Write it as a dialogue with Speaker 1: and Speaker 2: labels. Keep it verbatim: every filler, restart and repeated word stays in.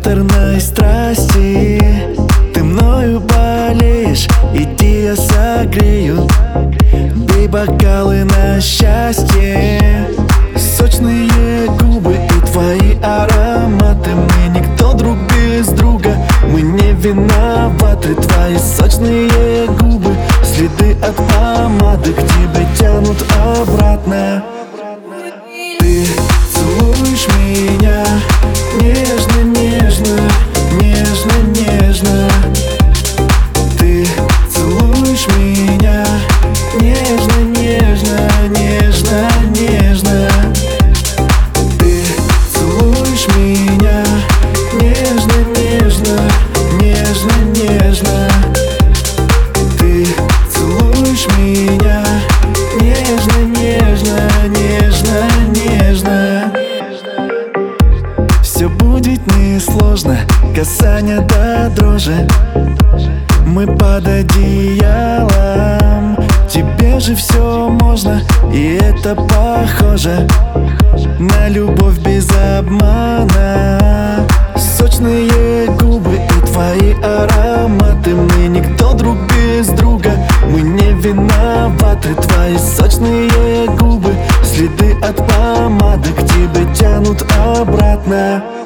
Speaker 1: приторной страсти. Ты мною болеешь, иди я согрею. Бей бокалы на счастье. Сочные губы и твои ароматы. Мы никто друг без друга, мы не виноваты. Твои сочные губы, следы от помады к тебе тянут обратно. Ты целуешь меня нежно-нежно, нежно-нежно. Ты целуешь меня нежно-нежно, нежно-нежно. Ты целуешь меня нежно-нежно, нежно-нежно. Ты целуешь меня нежно-нежно, нежно-нежно. Все будет несложно, касание до дрожи. Мы под одеялом, тебе же все можно, и это похоже на любовь без обмана. Сочные губы и твои ароматы. Мы никто друг без друга, мы не виноваты. Твои сочные губы, следы от помады к тебе тянут обратно.